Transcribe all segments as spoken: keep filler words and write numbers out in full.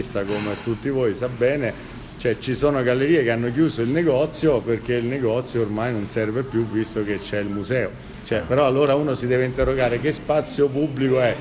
come tutti voi sa bene, cioè ci sono gallerie che hanno chiuso il negozio perché il negozio ormai non serve più visto che c'è il museo. Cioè, però allora uno si deve interrogare che spazio pubblico è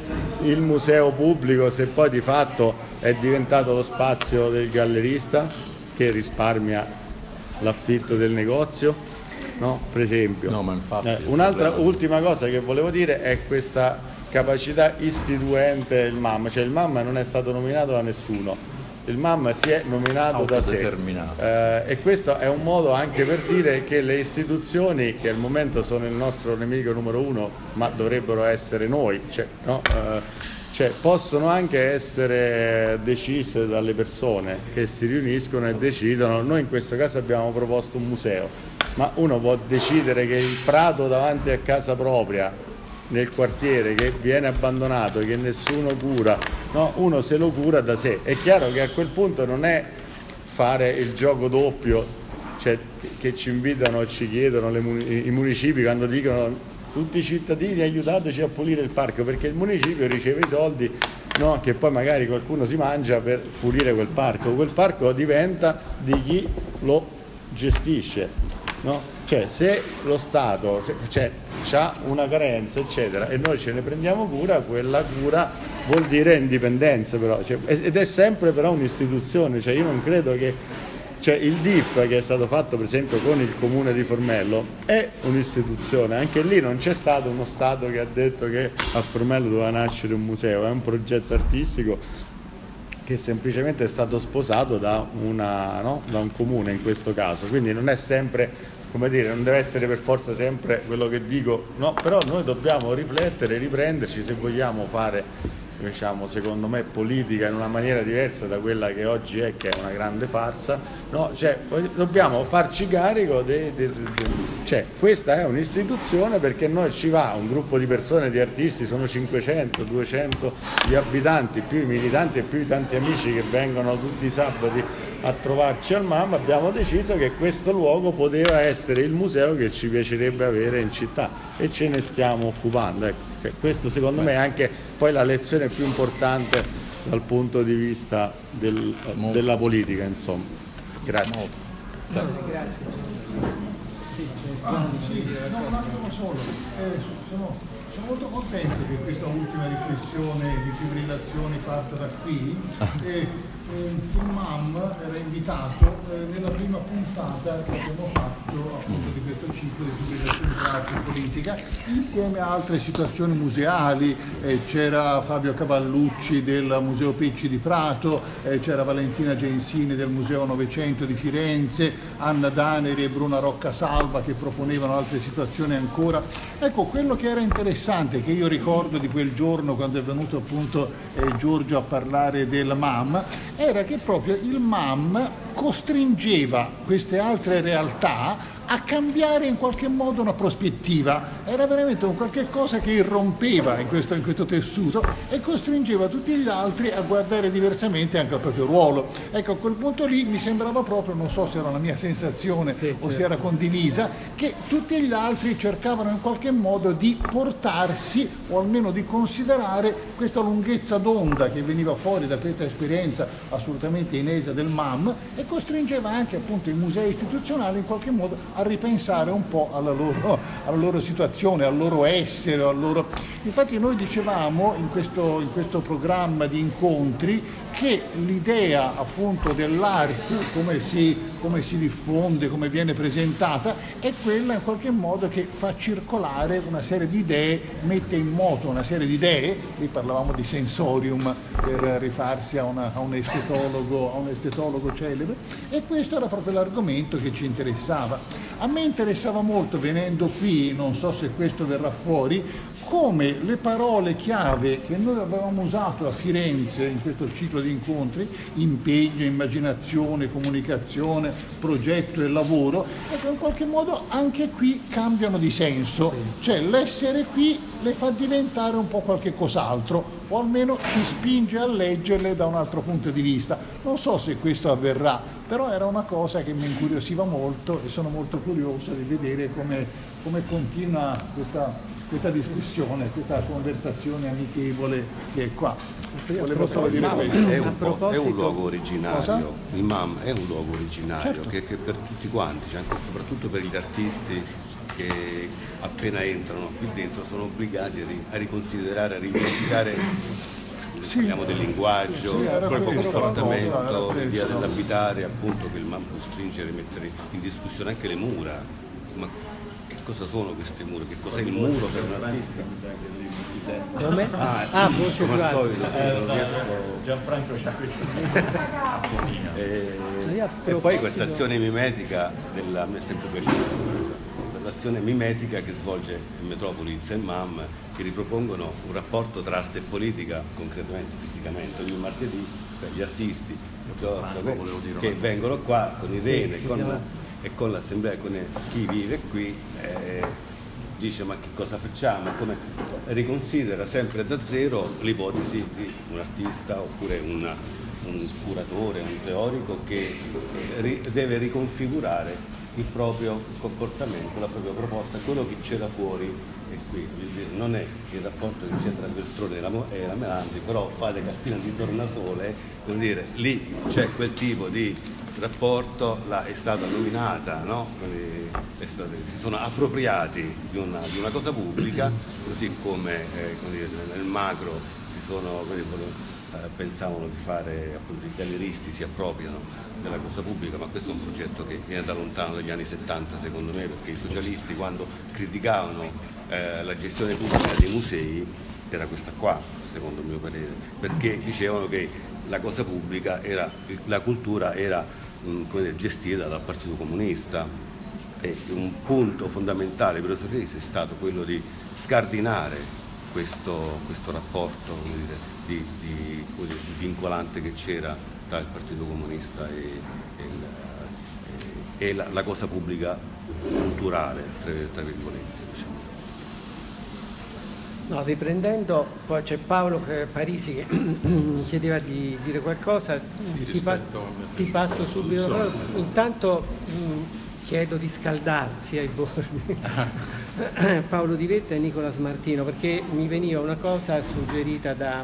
il museo pubblico se poi di fatto è diventato lo spazio del gallerista che risparmia l'affitto del negozio, no? Per esempio. No, ma infatti eh, un'altra ultima cosa che volevo dire è questa capacità istituente il MAM, cioè il MAM non è stato nominato da nessuno, il MAM si è nominato da sé eh, e questo è un modo anche per dire che le istituzioni, che al momento sono il nostro nemico numero uno, ma dovrebbero essere noi, cioè, no? eh, cioè, possono anche essere decise dalle persone che si riuniscono e decidono. Noi in questo caso abbiamo proposto un museo, ma uno può decidere che il prato davanti a casa propria nel quartiere che viene abbandonato, che nessuno cura, no? Uno se lo cura da sé. È chiaro che a quel punto non è fare il gioco doppio, cioè che ci invitano e ci chiedono le, i municipi quando dicono tutti i cittadini aiutateci a pulire il parco, perché il municipio riceve i soldi, no? Che poi magari qualcuno si mangia per pulire quel parco, quel parco diventa di chi lo gestisce, no? Cioè se lo Stato se, cioè, ha una carenza eccetera e noi ce ne prendiamo cura, quella cura vuol dire indipendenza però, cioè, ed è sempre però un'istituzione, cioè io non credo che cioè, il D I F che è stato fatto per esempio con il comune di Formello è un'istituzione, anche lì non c'è stato uno Stato che ha detto che a Formello doveva nascere un museo, è un progetto artistico che semplicemente è stato sposato da, una, no? da un comune in questo caso, quindi non è sempre, come dire, non deve essere per forza sempre quello che dico, no, però noi dobbiamo riflettere, riprenderci se vogliamo fare, diciamo, secondo me politica in una maniera diversa da quella che oggi è, che è una grande farsa, no? Cioè, dobbiamo farci carico de, de, de, cioè, questa è un'istituzione perché noi ci va un gruppo di persone, di artisti, sono cinquecento, duecento gli abitanti, più i militanti e più i tanti amici che vengono tutti i sabati a trovarci al MAM, abbiamo deciso che questo luogo poteva essere il museo che ci piacerebbe avere in città e ce ne stiamo occupando. Ecco, cioè, questo secondo me è anche poi la lezione più importante dal punto di vista del, della politica, insomma. Grazie. Grazie. Ah, sì, no, un attimo solo. Eh, sono, sono molto contento che questa ultima riflessione di fibrillazioni parta da qui. E, il MAM era invitato eh, nella prima puntata che abbiamo fatto appunto di questo ciclo di fibrillazione tra arte e politica insieme a altre situazioni museali, eh, c'era Fabio Cavallucci del Museo Pecci di Prato, eh, c'era Valentina Gensini del Museo Novecento di Firenze, Anna Daneri e Bruna Rocca Salva che proponevano altre situazioni ancora. Ecco, quello che era interessante, che io ricordo di quel giorno quando è venuto appunto eh, Giorgio a parlare del MAM, era che proprio il MAM costringeva queste altre realtà a cambiare in qualche modo una prospettiva. Era veramente un qualche cosa che irrompeva in questo, in questo tessuto e costringeva tutti gli altri a guardare diversamente anche al proprio ruolo. Ecco, a quel punto lì mi sembrava proprio, non so se era la mia sensazione sì, o certo. se era condivisa, che tutti gli altri cercavano in qualche modo di portarsi o almeno di considerare questa lunghezza d'onda che veniva fuori da questa esperienza assolutamente inesa del MAM e costringeva anche appunto i musei istituzionali in qualche modo a ripensare un po' alla loro, alla loro situazione, al loro essere, al loro... Infatti noi dicevamo in questo, in questo programma di incontri che l'idea appunto dell'arte, come si, come si diffonde, come viene presentata, è quella in qualche modo che fa circolare una serie di idee, mette in moto una serie di idee, qui parlavamo di sensorium per rifarsi a, una, a, un estetologo, a un estetologo celebre, e questo era proprio l'argomento che ci interessava. A me interessava molto, venendo qui, non so se questo verrà fuori, come le parole chiave che noi avevamo usato a Firenze in questo ciclo di incontri, impegno, immaginazione, comunicazione, progetto e lavoro, e che in qualche modo anche qui cambiano di senso, cioè l'essere qui le fa diventare un po' qualche cos'altro, o almeno ci spinge a leggerle da un altro punto di vista. Non so se questo avverrà, però era una cosa che mi incuriosiva molto e sono molto curioso di vedere come, come continua questa questa discussione, questa conversazione amichevole che è qua. Volevo solo dire questo. È un, po', è un luogo originario, cosa? Il M A M è un luogo originario, certo, che, che per tutti quanti, cioè anche, soprattutto per gli artisti che appena entrano qui dentro sono obbligati a, a riconsiderare, a rivedere. Sì. Parliamo del linguaggio, sì, proprio comportamento, l'idea dell'abitare, appunto, che il M A M costringe a rimettere in discussione anche le mura. Ma che cosa sono queste mura? Che cos'è il muro per un artista? Come? Ah, ah sì, come al solito, eh, Gianfranco c'ha questa e, e poi questa azione mimetica della, a me è sempre piaciuta l'azione mimetica che svolge in Metropolis e M A M, che ripropongono un rapporto tra arte e politica concretamente, fisicamente, ogni martedì per gli artisti che vengono qua con Irene sì, con, e con l'assemblea, con chi vive qui, eh, dice ma che cosa facciamo, come riconsidera sempre da zero l'ipotesi di un artista oppure una, un curatore, un teorico che ri, deve riconfigurare il proprio comportamento, la propria proposta, quello che c'è da fuori è qui, non è il rapporto che c'è tra Veltroni e la Melandri, però fate cartina di tornasole, come dire, lì c'è quel tipo di rapporto, là è stata nominata, no? È stata, si sono appropriati di una, di una cosa pubblica, così come, eh, come dire, nel macro si sono, come dire, pensavano di fare, appunto, i galleristi si appropriano della cosa pubblica, ma questo è un progetto che viene da lontano dagli anni settanta secondo me, perché i socialisti quando criticavano eh, la gestione pubblica dei musei era questa qua, secondo il mio parere, perché dicevano che la cosa pubblica era, la cultura era mh, come dire, gestita dal Partito Comunista, e un punto fondamentale per i socialisti è stato quello di scardinare questo, questo rapporto, come dire, di, di, di vincolante che c'era tra il Partito Comunista e, e, il, e la, la cosa pubblica culturale, tra, tra virgolette. Diciamo. No, riprendendo, poi c'è Paolo Parisi che mi chiedeva di dire qualcosa, sì, ti, pas ti passo subito, però intanto mh, chiedo di scaldarsi ai bordi. Paolo Di Vetta e Nicola Smartino, perché mi veniva una cosa suggerita da,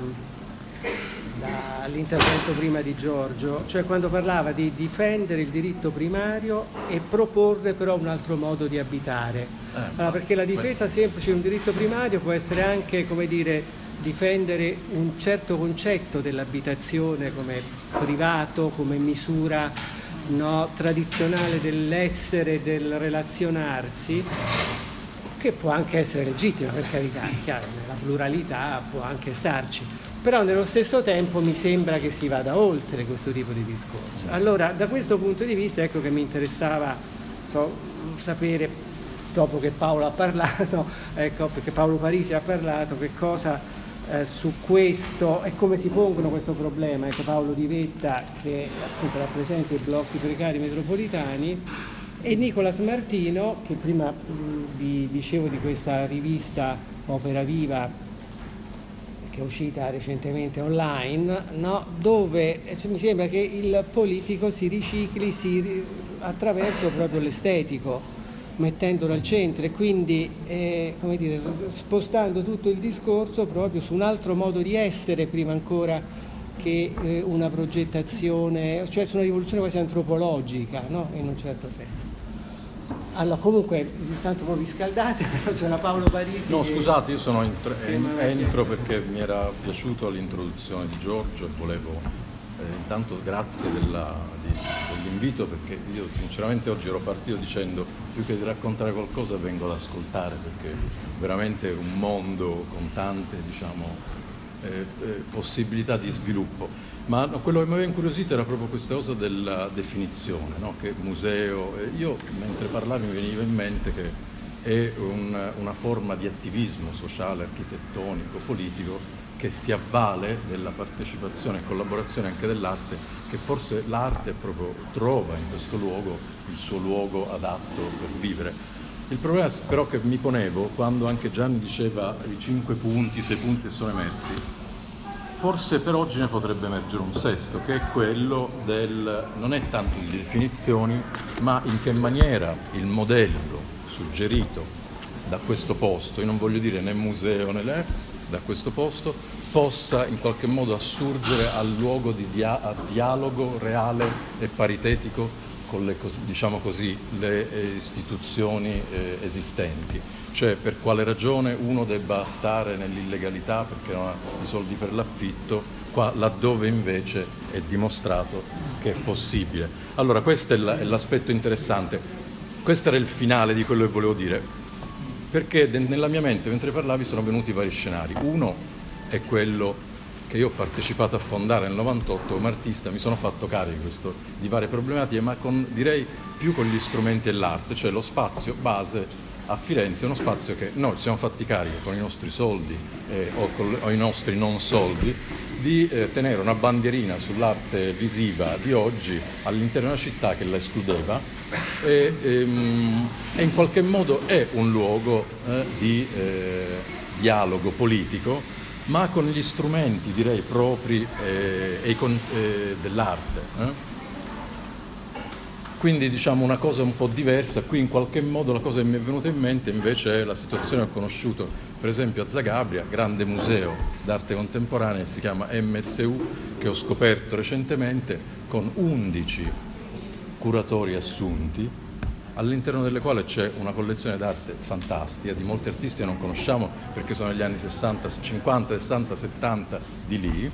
dall'intervento prima di Giorgio, cioè quando parlava di difendere il diritto primario e proporre però un altro modo di abitare. Allora, perché la difesa semplice di un diritto primario può essere anche, come dire, difendere un certo concetto dell'abitazione come privato, come misura no, tradizionale dell'essere, del relazionarsi, che può anche essere legittima, per carità, è chiaro, la pluralità può anche starci, però nello stesso tempo mi sembra che si vada oltre questo tipo di discorso. Allora, da questo punto di vista, ecco che mi interessava so, sapere, dopo che Paolo ha parlato, ecco, perché Paolo Parisi ha parlato, che cosa eh, su questo e come si pongono questo problema. Ecco, Paolo Di Vetta, che appunto rappresenta i blocchi precari metropolitani, e Nicola Smartino, che prima mh, vi dicevo di questa rivista Opera Viva che è uscita recentemente online, no? Dove eh, mi sembra che il politico si ricicli si, attraverso proprio l'estetico, mettendolo al centro e quindi eh, come dire, spostando tutto il discorso proprio su un altro modo di essere prima ancora che eh, una progettazione, cioè su una rivoluzione quasi antropologica, no? In un certo senso. Allora, comunque, intanto voi vi scaldate, c'era Paolo Parisi. No, scusate, io sono entro, entro perché mi era piaciuto l'introduzione di Giorgio e volevo, eh, intanto grazie dell'invito, perché io sinceramente oggi ero partito dicendo più che di raccontare qualcosa vengo ad ascoltare, perché veramente è un mondo con tante, diciamo, eh, eh, possibilità di sviluppo. Ma no, quello che mi aveva incuriosito era proprio questa cosa della definizione, no? Che museo, eh, io mentre parlavi mi veniva in mente che è un, una forma di attivismo sociale, architettonico, politico che si avvale della partecipazione e collaborazione anche dell'arte, che forse l'arte proprio trova in questo luogo il suo luogo adatto per vivere. Il problema però che mi ponevo quando anche Gianni diceva i cinque punti, i sei punti sono emersi, forse per oggi ne potrebbe emergere un sesto, che è quello del, non è tanto di definizioni, ma in che maniera il modello suggerito da questo posto, io non voglio dire né museo né le, da questo posto, possa in qualche modo assurgere al luogo di dia- a dialogo reale e paritetico con le, diciamo così, le eh, istituzioni eh, esistenti. Cioè per quale ragione uno debba stare nell'illegalità perché non ha i soldi per l'affitto, qua, laddove invece è dimostrato che è possibile. Allora questo è, la, è l'aspetto interessante. Questo era il finale di quello che volevo dire, perché de- nella mia mente mentre parlavi sono venuti vari scenari. Uno è quello che io ho partecipato a fondare nel novantotto come artista, mi sono fatto carico questo, di varie problematiche, ma con, direi più con gli strumenti e l'arte, cioè lo spazio base a Firenze è uno spazio che noi siamo fatti carico con i nostri soldi eh, o con o i nostri non soldi di eh, tenere una bandierina sull'arte visiva di oggi all'interno di una città che la escludeva e, ehm, e in qualche modo è un luogo eh, di eh, dialogo politico, ma con gli strumenti direi propri eh, e con, eh, dell'arte. Eh? Quindi diciamo una cosa un po' diversa, qui in qualche modo la cosa che mi è venuta in mente invece è la situazione che ho conosciuto per esempio a Zagabria, grande museo d'arte contemporanea che si chiama M S U, che ho scoperto recentemente, con undici curatori assunti, all'interno delle quali c'è una collezione d'arte fantastica, di molti artisti che non conosciamo perché sono negli anni sessanta, cinquanta, sessanta, settanta di lì,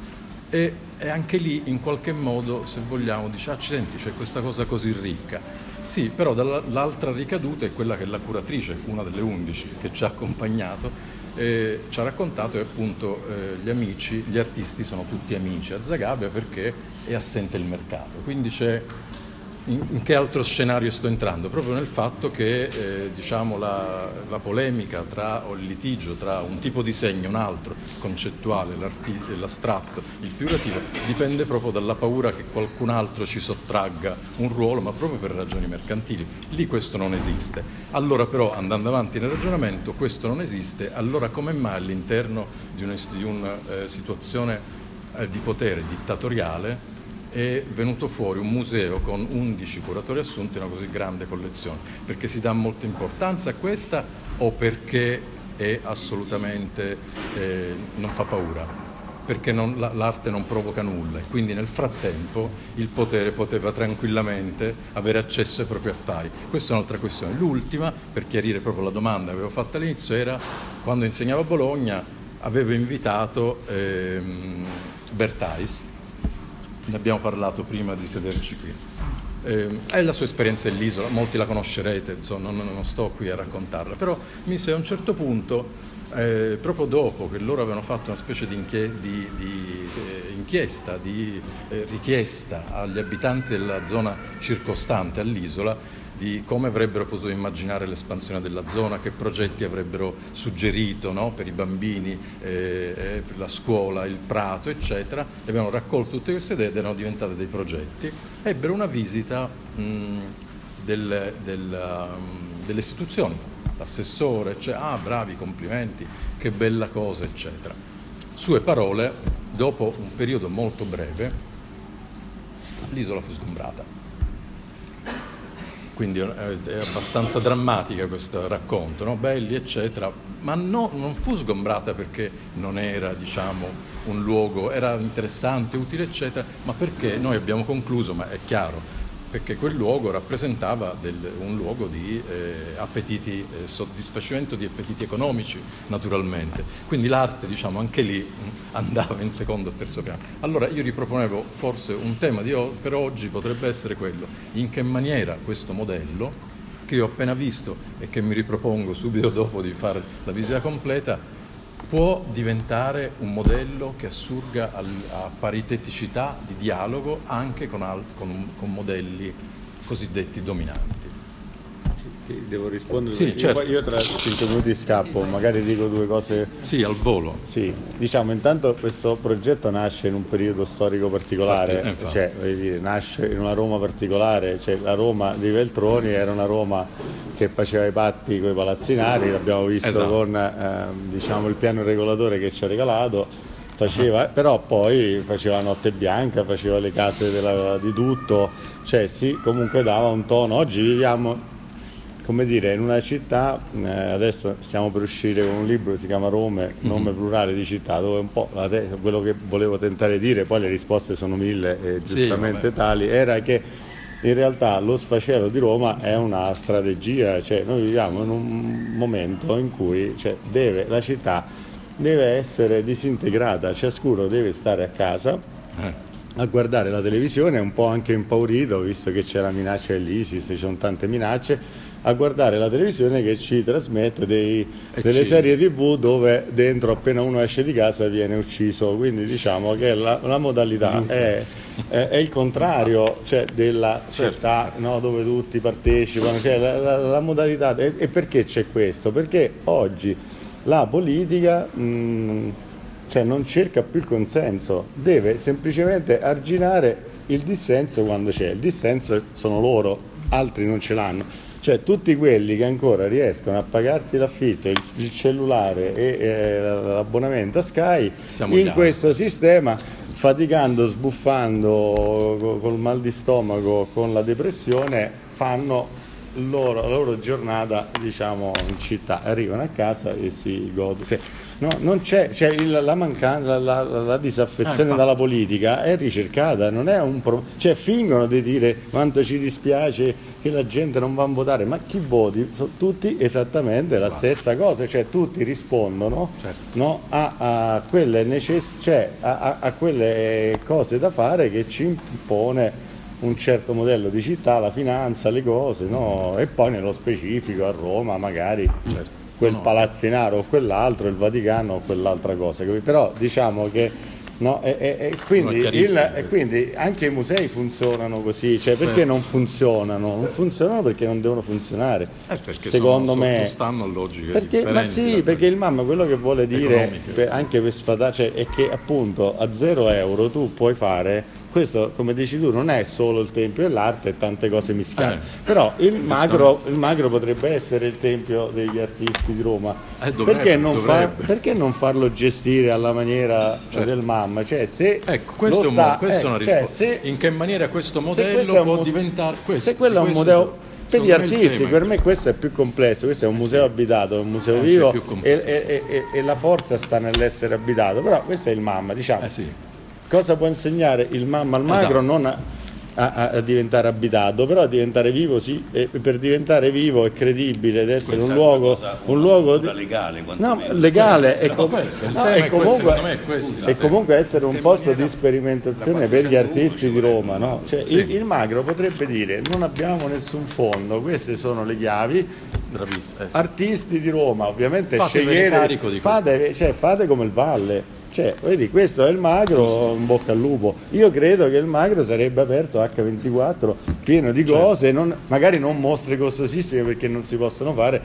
e, e anche lì in qualche modo, se vogliamo, dice accidenti, c'è questa cosa così ricca. Sì, però dall'altra ricaduta è quella che la curatrice, una delle undici che ci ha accompagnato, eh, ci ha raccontato che appunto eh, gli amici, gli artisti sono tutti amici a Zagabria perché è assente il mercato, quindi c'è. In, in che altro scenario sto entrando? Proprio nel fatto che eh, diciamo la, la polemica tra, o il litigio tra un tipo di segno e un altro, concettuale, l'astratto, il figurativo, dipende proprio dalla paura che qualcun altro ci sottragga un ruolo, ma proprio per ragioni mercantili. Lì questo non esiste. Allora però, andando avanti nel ragionamento, questo non esiste, allora come mai all'interno di una, di una eh, situazione eh, di potere dittatoriale è venuto fuori un museo con undici curatori assunti e una così grande collezione? Perché si dà molta importanza a questa o perché è assolutamente eh, non fa paura? Perché non, la, l'arte non provoca nulla e quindi nel frattempo il potere poteva tranquillamente avere accesso ai propri affari. Questa è un'altra questione. L'ultima, per chiarire proprio la domanda che avevo fatto all'inizio, era quando insegnavo a Bologna avevo invitato ehm, Bertais. Ne abbiamo parlato prima di sederci qui. Eh, è la sua esperienza dell'isola, molti la conoscerete, insomma, non, non sto qui a raccontarla, però mi sa a un certo punto, eh, proprio dopo che loro avevano fatto una specie di, inchie- di, di eh, inchiesta, di eh, richiesta agli abitanti della zona circostante all'isola, di come avrebbero potuto immaginare l'espansione della zona, che progetti avrebbero suggerito, no, per i bambini, eh, per la scuola, il prato, eccetera. E abbiamo raccolto tutte queste idee ed erano diventate dei progetti. Ebbero una visita mh, del, del, um, delle istituzioni, l'assessore, cioè, ah bravi, complimenti, che bella cosa, eccetera. Sue parole, dopo un periodo molto breve, l'isola fu sgombrata. Quindi è abbastanza drammatica questo racconto, no? Belli eccetera, ma no, non fu sgombrata perché non era, diciamo, un luogo, era interessante, utile eccetera, ma perché noi abbiamo concluso, ma è chiaro, perché quel luogo rappresentava del, un luogo di eh, appetiti, eh, soddisfacimento di appetiti economici naturalmente, quindi l'arte, diciamo, anche lì mh, andava in secondo o terzo piano. Allora io riproponevo forse un tema di o- per oggi potrebbe essere quello, in che maniera questo modello che io ho appena visto e che mi ripropongo subito dopo di fare la visita completa può diventare un modello che assurga al, a pariteticità di dialogo anche con, alt, con, con modelli cosiddetti dominanti. Sì, devo rispondere? Sì, io, certo. io tra cinque minuti scappo, magari dico due cose. Sì, al volo. Sì, diciamo intanto questo progetto nasce in un periodo storico particolare, infatti, cioè voglio dire, nasce in una Roma particolare, cioè la Roma di Veltroni era una Roma che faceva i patti con i palazzinari, l'abbiamo visto esatto. con eh, diciamo il piano regolatore che ci ha regalato, faceva, uh-huh. però poi faceva Notte Bianca, faceva le case della, di tutto, cioè sì, comunque dava un tono. Oggi viviamo come dire, in una città, eh, adesso stiamo per uscire con un libro che si chiama Rome, nome mm-hmm. plurale di città, dove un po' la te- quello che volevo tentare di dire, poi le risposte sono mille e giustamente sì, tali, era che in realtà lo sfacelo di Roma è una strategia, cioè noi viviamo in un momento in cui cioè, deve, la città deve essere disintegrata, ciascuno deve stare a casa eh. a guardare la televisione, un po' anche impaurito, visto che c'è la minaccia dell'ISIS, ci sono tante minacce, a guardare la televisione che ci trasmette dei, delle ci... serie tv dove dentro appena uno esce di casa viene ucciso, quindi diciamo che la, la modalità è, è, è il contrario cioè, della città no, dove tutti partecipano, cioè, la, la, la modalità, e, e perché c'è questo? Perché oggi la politica mh, cioè, non cerca più il consenso, deve semplicemente arginare il dissenso quando c'è, il dissenso sono loro, altri non ce l'hanno. Cioè tutti quelli che ancora riescono a pagarsi l'affitto, il, il cellulare e eh, l'abbonamento a Sky, Siamo in questo sistema, faticando, sbuffando, co- col mal di stomaco, con la depressione, fanno loro, la loro giornata diciamo in città, arrivano a casa e si godono. Cioè, no, non c'è, cioè il, la, mancanza, la, la, la disaffezione ah, dalla politica è ricercata, non è un pro, cioè fingono di dire quanto ci dispiace che la gente non va a votare, ma chi voti? Sono tutti esattamente la stessa cosa, cioè tutti rispondono certo. no, a, a, quelle necess- cioè, a, a quelle cose da fare che ci impone un certo modello di città, la finanza, le cose, no? E poi nello specifico a Roma magari certo. quel no. palazzinaro o quell'altro, il Vaticano o quell'altra cosa, però diciamo che no, e, e, e, quindi il, e quindi anche i musei funzionano così, cioè perché certo. non funzionano? Non funzionano perché non devono funzionare, eh perché secondo sono, me stanno a logiche perché, ma sì, perché il mamma quello che vuole dire per, anche per sfatare cioè, è che appunto a zero euro tu puoi fare questo, come dici tu, non è solo il Tempio dell'Arte e tante cose mischiate, eh, però il macro, il macro potrebbe essere il Tempio degli artisti di Roma, eh, dovrebbe, perché, non far, perché non farlo gestire alla maniera certo. del mamma? Cioè, se ecco, questo è, sta, un, questo eh, è una risposta, cioè, se, in che maniera questo modello può muse- diventare questo? Se quello è un modello... Per gli artisti, per me questo è più complesso, questo è un museo sì. abitato, un museo eh, vivo e, e, e, e la forza sta nell'essere abitato, però questo è il mamma, diciamo. Eh sì. Cosa può insegnare il mamma al magro? Esatto. Non a, a, a diventare abitato, però a diventare vivo sì, e per diventare vivo e credibile ed essere questa un luogo, cosa, un luogo di... legale, no, legale e, com- no, e comunque, questo, e comunque essere un posto di sperimentazione per gli artisti di Roma, no? Cioè, sì. il, il magro potrebbe dire non abbiamo nessun fondo, queste sono le chiavi. Bravissimo, eh sì. Artisti di Roma, ovviamente scegliete, fate, cioè, fate come il Valle. Cioè, vedi, questo è il magro, in bocca al lupo. Io credo che il magro sarebbe aperto acca ventiquattro, pieno di cose, certo. non, magari non mostre costosissime perché non si possono fare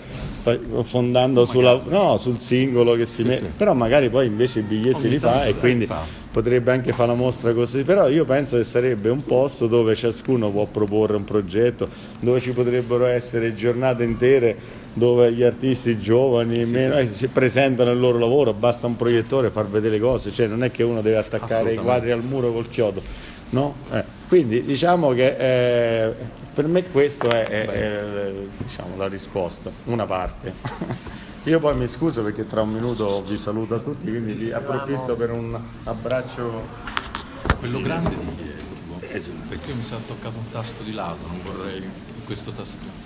fondando sulla, no, sul singolo che si sì, mette, sì. però magari poi invece i biglietti Ogni li fa e quindi fa. potrebbe anche fare la mostra così, però io penso che sarebbe un posto dove ciascuno può proporre un progetto, dove ci potrebbero essere giornate intere dove gli artisti giovani sì, meno, sì. Eh, si presentano il loro lavoro, basta un proiettore far vedere le cose, cioè non è che uno deve attaccare i quadri al muro col chiodo, no? Eh, quindi diciamo che eh, per me questa è, è, è diciamo, la risposta, una parte. Io poi mi scuso perché tra un minuto vi saluto a tutti, quindi vi approfitto per un abbraccio. Quello grande di chi è? Perché mi sono toccato un tasto di lato, non vorrei questo tastino.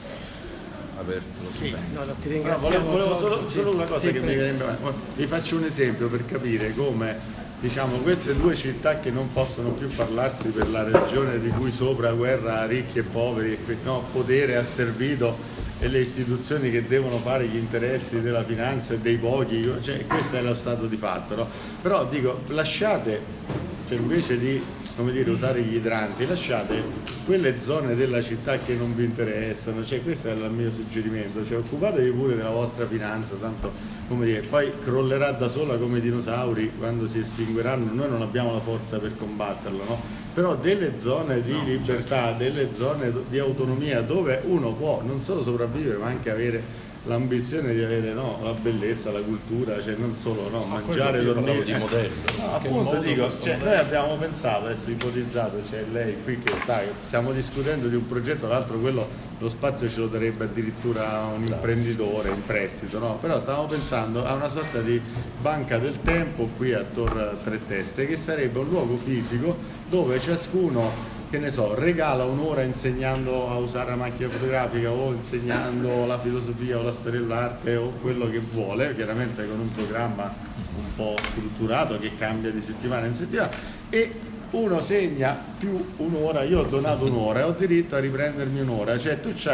Aperto, sì, no, ti ringraziamo. No, volevo, volevo solo, solo una cosa sì, che mi viene in mente. Vi faccio un esempio per capire come diciamo, queste due città che non possono più parlarsi per la regione di cui sopra guerra ricchi e poveri, e no, potere asservito e le istituzioni che devono fare gli interessi della finanza e dei pochi, cioè, questo è lo stato di fatto, no? Però dico, lasciate, cioè, invece di come dire, usare gli idranti, lasciate quelle zone della città che non vi interessano, cioè questo è il mio suggerimento, cioè occupatevi pure della vostra finanza, tanto come dire, poi crollerà da sola come i dinosauri quando si estingueranno, noi non abbiamo la forza per combatterlo, no? Però delle zone di no, libertà, certo. delle zone di autonomia dove uno può non solo sopravvivere ma anche avere l'ambizione di avere, no, la bellezza, la cultura, cioè non solo, no, Ma mangiare, dormire. di modello. No, appunto dico, cioè, noi abbiamo pensato, adesso ipotizzato, c'è cioè lei qui che sa che stiamo discutendo di un progetto, l'altro quello lo spazio ce lo darebbe addirittura un imprenditore in prestito, no? Però stavamo pensando a una sorta di banca del tempo qui a Tor Tre Teste, che sarebbe un luogo fisico dove ciascuno, che ne so, regala un'ora insegnando a usare la macchina fotografica o insegnando la filosofia o la storia dell'arte o quello che vuole, chiaramente con un programma un po' strutturato che cambia di settimana in settimana, e uno segna più un'ora, io ho donato un'ora e ho diritto a riprendermi un'ora, cioè tu c'hai